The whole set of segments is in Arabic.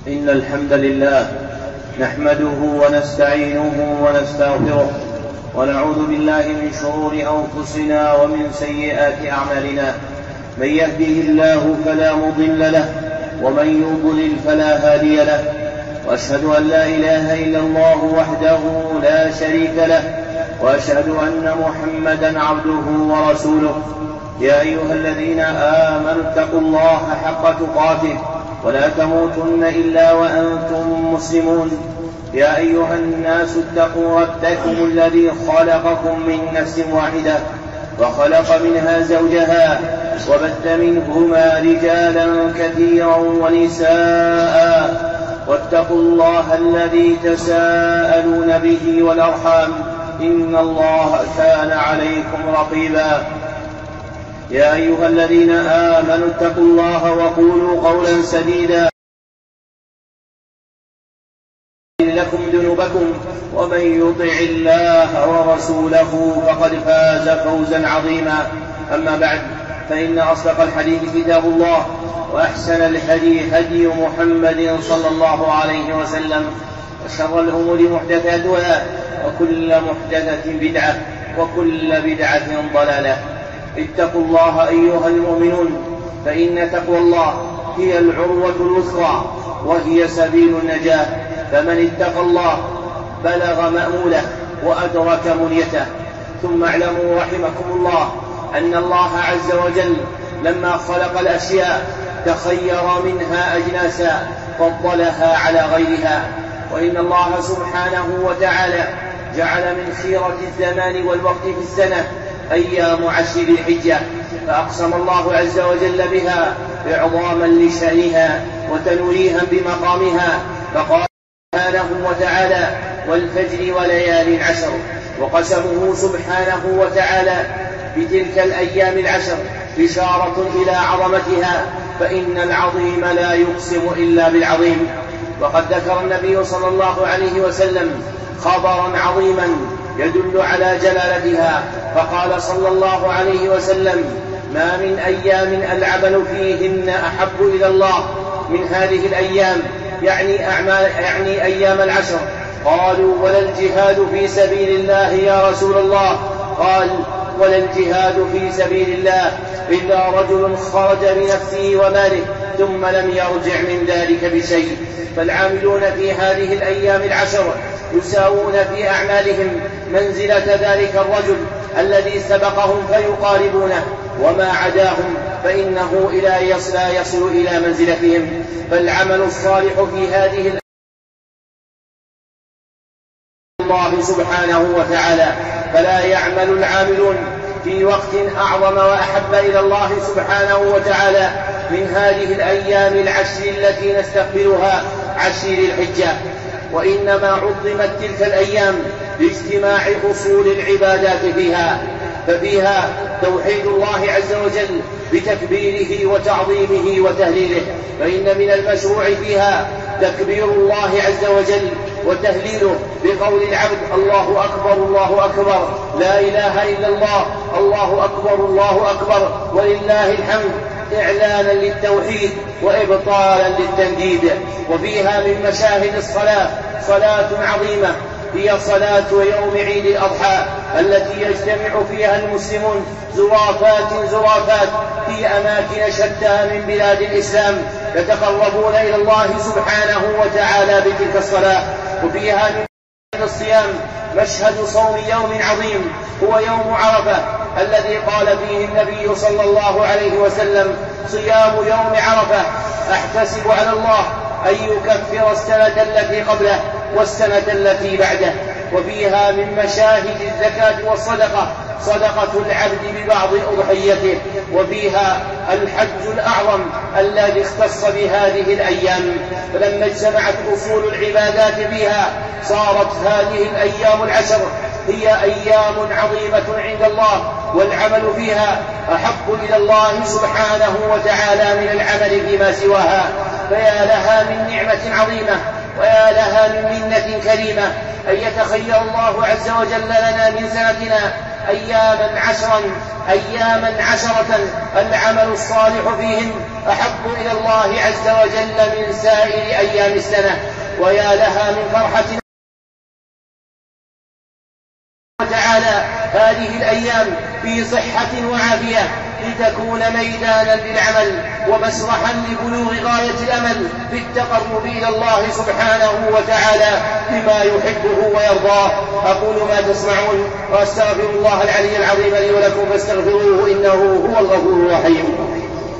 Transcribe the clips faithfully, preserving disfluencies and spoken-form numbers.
إن الحمد لله نحمده ونستعينه ونستغفره ونعوذ بالله من شرور أنفسنا ومن سيئات أعمالنا. من يهده الله فلا مضل له ومن يضلل فلا هادي له، وأشهد أن لا إله إلا الله وحده لا شريك له، وأشهد أن محمدا عبده ورسوله. يا أيها الذين آمنوا اتقوا الله حق تقاته ولا تموتن إلا وأنتم مسلمون. يا أيها الناس اتقوا ربكم الذي خلقكم من نفس واحدة وخلق منها زوجها وبث منهما رجالا كثيرا ونساء، واتقوا الله الذي تساءلون به والأرحام إن الله كان عليكم رقيبا. يا أيها الذين آمنوا اتقوا الله وقولوا قولا سديدا لكم ذنوبكم، ومن يطع الله ورسوله فقد فاز فوزا عظيما. أما بعد، فإن أصدق الحديث كتاب الله، وأحسن الهدي هدي محمد صلى الله عليه وسلم، وشر الأمور محدثاتها، وكل محدثة بدعة، وكل بدعة ضلالة. اتقوا الله أيها المؤمنون، فإن تقوى الله هي العروة الوثقى وهي سبيل النجاة. فمن اتقى الله بلغ مأموله وأدرك منيته. ثم اعلموا رحمكم الله أن الله عز وجل لما خلق الأشياء تخير منها أجناسا فضلها على غيرها، وإن الله سبحانه وتعالى جعل من خيرة الزمان والوقت في السنة أيام عشر الحجة، فأقسم الله عز وجل بها إعظاما لشأنها وتنويها بمقامها، فقال سبحانه وتعالى: والفجر وليال عشر. وقسمه سبحانه وتعالى بتلك الأيام العشر إشارة إلى عظمتها، فإن العظيم لا يقسم إلا بالعظيم. وقد ذكر النبي صلى الله عليه وسلم خبرا عظيما يدل على جلالتها، فقال صلى الله عليه وسلم: ما من أيام العمل فيهن أحب إلى الله من هذه الأيام، يعني, أعمال يعني أيام العشر. قالوا: ولا الجهاد في سبيل الله يا رسول الله؟ قال: ولا الجهاد في سبيل الله إلا رجل خرج بنفسه وماله ثم لم يرجع من ذلك بشيء. فالعاملون في هذه الأيام العشر يساوون في أعمالهم منزلة ذلك الرجل الذي سبقهم فيقاربونه، وما عداهم فإنه لا يصل إلى منزلتهم. فالعمل الصالح في هذه الأيام الله سبحانه وتعالى، فلا يعمل العاملون في وقت أعظم وأحب إلى الله سبحانه وتعالى من هذه الأيام العشر التي نستقبلها عشر الحجة. وإنما عظمت تلك الأيام لاجتماع أصول العبادات فيها، ففيها توحيد الله عز وجل بتكبيره وتعظيمه وتهليله، فإن من المشروع فيها تكبير الله عز وجل وتهليله بقول العبد: الله أكبر الله أكبر، لا إله إلا الله، الله أكبر الله أكبر، ولله الحمد، إعلانا للتوحيد وإبطالا للتنديد. وفيها من مشاهد الصلاة صلاة عظيمة هي صلاة يوم عيد الأضحى، التي يجتمع فيها المسلمون زرافات زرافات في أماكن شتى من بلاد الإسلام يتقربون إلى الله سبحانه وتعالى بتلك الصلاة. وفيها من الصيام مشهد صوم يوم عظيم هو يوم عرفة، الذي قال فيه النبي صلى الله عليه وسلم: صيام يوم عرفة أحتسب على الله أن يكفر السنة التي قبله والسنة التي بعده. وفيها من مشاهد الزكاة والصدقة صدقة العبد ببعض أضحيته. وفيها الحج الأعظم الذي اختص بهذه الأيام، فلما اجتمعت أصول العبادات فيها صارت هذه الأيام العشر هي أيام عظيمة عند الله، والعمل فيها أحب إلى الله سبحانه وتعالى من العمل فيما سواها. فيا لها من نعمة عظيمة، ويا لها من منة كريمة أن يتخير الله عز وجل لنا من سنتنا أياما عشرا أياما عشرة العمل الصالح فيهن أحب إلى الله عز وجل من سائر أيام السنة. ويا لها من فرحة وتعالى هذه الأيام في صحة وعافية لتكون ميدانا للعمل ومسرحا لبلوغ غاية الأمل في التقرب إلى الله سبحانه وتعالى بما يحبه ويرضاه. أقول ما تسمعون وأستغفر الله العلي العظيم لي ولكم فاستغفروه إنه هو الغفور الرحيم.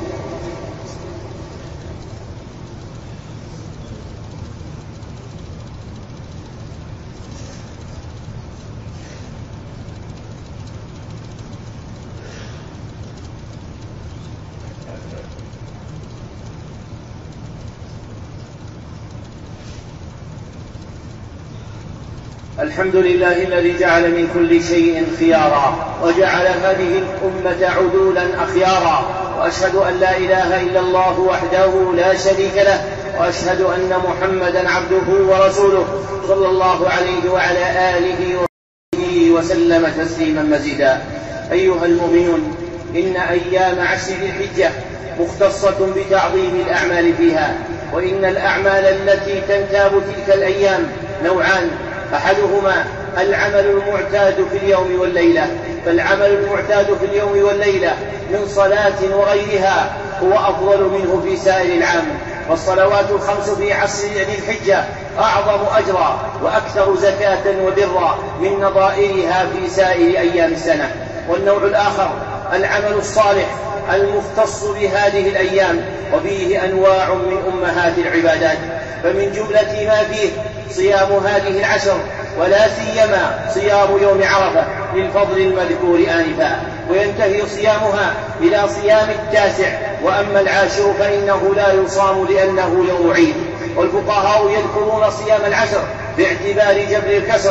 الحمد لله الذي جعل من كل شيء خيارا وجعل هذه الأمة عدولا أخيارا، وأشهد أن لا إله إلا الله وحده لا شريك له، وأشهد أن محمدا عبده ورسوله صلى الله عليه وعلى آله وصحبه وسلم تسليما مزيدا. أيها المؤمنون، إن أيام عشر ذي الحجة مختصة بتعظيم الأعمال فيها، وإن الأعمال التي تنتاب تلك الأيام نوعان: أحدهما العمل المعتاد في اليوم والليلة، فالعمل المعتاد في اليوم والليلة من صلاة وغيرها هو أفضل منه في سائر العام، والصلوات الخمس في عشر ذي الحجة أعظم أجرا وأكثر زكاة وبرا من نظائرها في سائر أيام السنة. والنوع الآخر العمل الصالح المختص بهذه الأيام، وفيه أنواع من أمهات العبادات، فمن جملة ما فيه صيام هذه العشر، ولا سيما صيام يوم عرفة للفضل المذكور آنفا، وينتهي صيامها إلى صيام التاسع، وأما العاشر فإنه لا يصام لأنه يوم عيد. والفقهاء يذكرون صيام العشر باعتبار جبر الكسر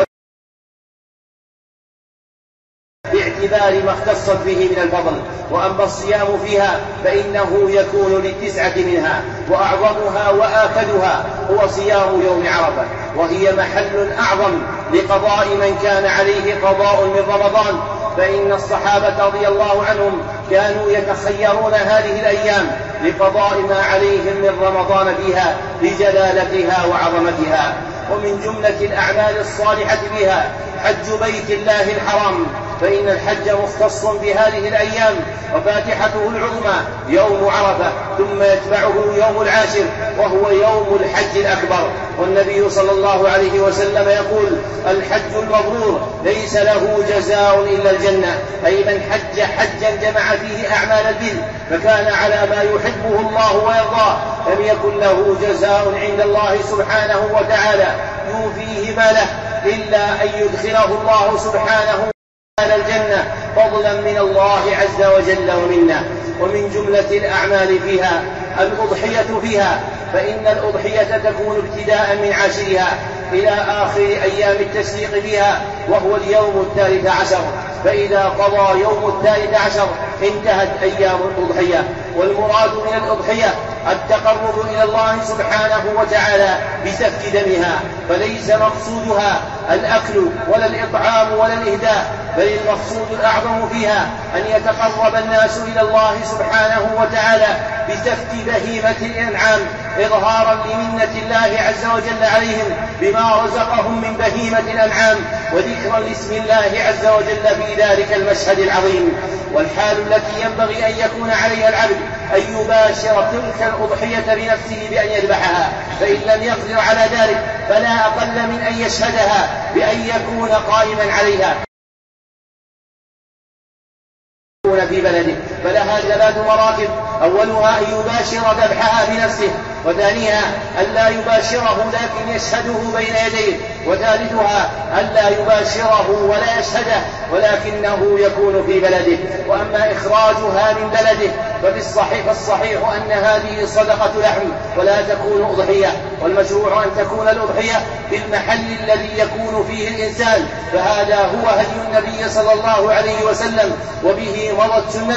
باعتبار ما اختصت به من الفضل، وأما الصيام فيها فإنه يكون للتسعة منها، وأعظمها وآكدها هو صيام يوم عرفة، وهي محل أعظم لقضاء من كان عليه قضاء من رمضان، فإن الصحابة رضي الله عنهم كانوا يتخيرون هذه الأيام لقضاء ما عليهم من رمضان فيها لجلالتها وعظمتها. ومن جملة الأعمال الصالحة بها حج بيت الله الحرام، فإن الحج مختص بهذه الأيام، وفاتحته العظمى يوم عرفة، ثم يتبعه يوم العاشر وهو يوم الحج الأكبر. والنبي صلى الله عليه وسلم يقول: الحج المبرور ليس له جزاء إلا الجنة، أي من حج حجا جمع فيه أعمال البر فكان على ما يحبه الله ويرضاه لم يكن له جزاء عند الله سبحانه وتعالى يوفيه ما له إلا أن يدخله الله سبحانه وتعالى الجنة فضلا من الله عز وجل ومنا. ومن جملة الأعمال فيها الأضحية فيها، فإن الأضحية تكون ابتداء من عاشرها إلى آخر أيام التشريق بها، وهو اليوم الثالث عشر، فإذا قضى يوم الثالث عشر انتهت أيام الأضحية. والمراد من الأضحية التقرب إلى الله سبحانه وتعالى بسفك دمها، فليس مقصودها الأكل ولا الإطعام ولا الإهداء، بل المقصود الأعظم فيها أن يتقرب الناس إلى الله سبحانه وتعالى بسفك بهيمة الأنعام إظهارا لمنة الله عز وجل عليهم بما رزقهم من بهيمة الأنعام، وذكرا لاسم الله عز وجل في ذلك المشهد العظيم. والحال التي ينبغي أن يكون عليها العبد أن يباشر تلك الأضحية بنفسه بأن يذبحها، فإن لم يقدر على ذلك فلا أقل من أن يشهدها بأن يكون قائما عليها في بلده. فلها ثلاث مراتب: أولها أن يباشر ذبحها بنفسه، وثانيها أن لا يباشره لكن يشهده بين يديه، وثالثها أن لا يباشره ولا يشهده ولكنه يكون في بلده. وأما إخراجها من بلده فبالصحيح فالصحيح أن هذه صدقة لحم ولا تكون أضحية، والمشروع أن تكون الأضحية في المحل الذي يكون فيه الإنسان، فهذا هو هدي النبي صلى الله عليه وسلم وبه مضت سنته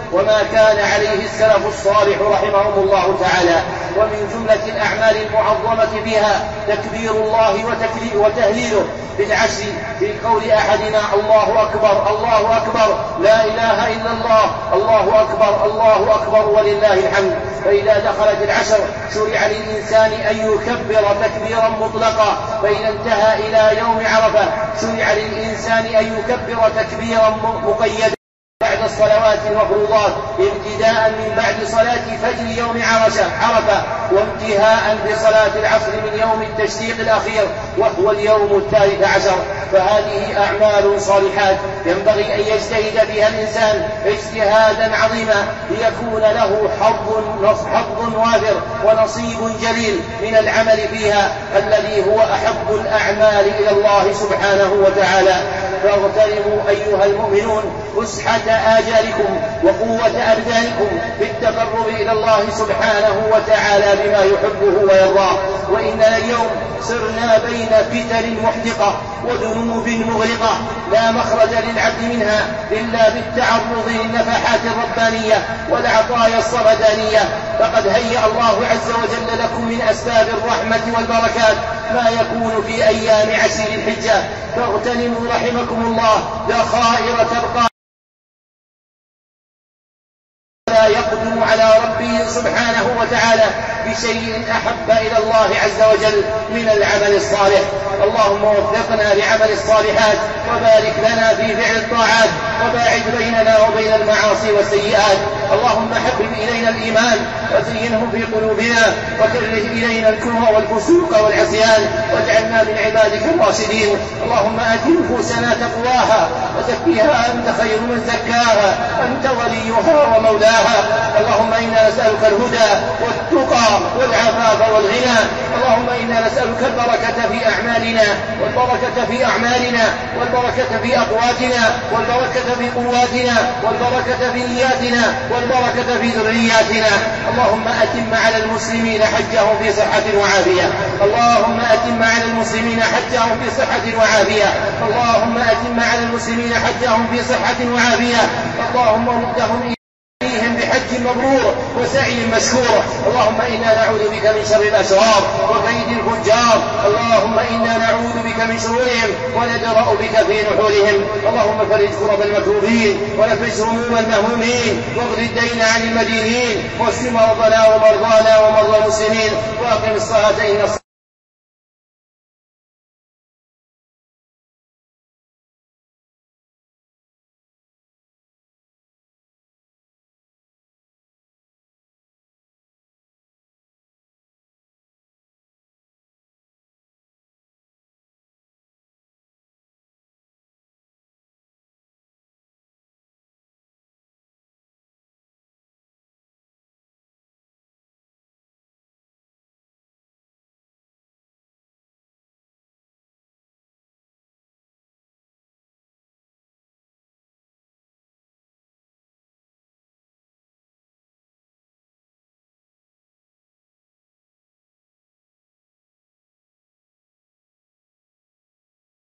وما كان عليه السلف الصالح رحمهم الله تعالى. ومن جملة الأعمال المعظمة بها تكبير الله وتهليله بالعشر في قول أحدنا الله أكبر الله أكبر لا إله إلا الله الله أكبر الله أكبر ولله الحمد. فإذا دخلت العشر شرع للإنسان أن يكبر تكبيرا مطلقا، فإذا انتهى إلى يوم عرفة شرع للإنسان أن يكبر تكبيرا مقيدا بعد الصلوات المفروضات، ابتداء من بعد صلاة فجر يوم عرفة وانتهاء بصلاة العصر من يوم التشريق الأخير وهو اليوم الثالث عشر. فهذه أعمال صالحات ينبغي أن يجتهد فيها الإنسان اجتهادا عظيما ليكون له حظ حظ وافر ونصيب جليل من العمل فيها الذي هو أحب الأعمال إلى الله سبحانه وتعالى. فاغتنموا أيها المؤمنون فسحة آجالكم وقوة أبدانكم في التقرب إلى الله سبحانه وتعالى بما يحبه ويرضاه. وإننا اليوم صرنا بين فتن محدقة وذنوب مغرقة لا مخرج للعبد منها إلا بالتعرض للنفحات الربانية والعطايا الصمدانية. فقد هيأ الله عز وجل لكم من أسباب الرحمة والبركات ما يكون في أيام عشر الحجة، فاغتنموا رحمكم الله ذخائر تبقى لا يقدم على ربه سبحانه وتعالى بشيء أحب إلى الله عز وجل من العمل الصالح. اللهم وفقنا لعمل الصالحات وبارك لنا في فعل الطاعات وباعد بيننا وبين المعاصي والسيئات. اللهم حبب إلينا الإيمان وزينه في قلوبنا وكره إلينا الكفر والفسوق والعصيان واجعلنا من عبادك الراشدين. اللهم آت نفوسنا تقواها وزكها أنت خير من زكاها أنت وليها ومولاها. اللهم إنا نسألك الهدى والتقى والعفاف والغنى. اللهم إنا نسألك البركة في أعمالنا والبركة في أعمالنا والبركة في أقواتنا والبركة في قواتنا والبركة في نياتنا والبركة في ذرياتنا. اللهم أتم على المسلمين حجهم في صحة وعافية. اللهم أتم على المسلمين حجهم في صحة وعافية. اللهم أتم على المسلمين حجهم في صحة وعافية. اللهم ردهم بحج مبرور وسعي مشكور. اللهم إنا نعوذ بك من شر الأشرار وكيد الفجار. اللهم إنا نعوذ بك من شرورهم وندرأ بك في نحورهم. اللهم فرج كرب المكروبين ونفس هموم المهمومين واغفر الدين عن المدينين واشف مرضنا ومرضانا ومرضى المسلمين وأقم الصلاة إن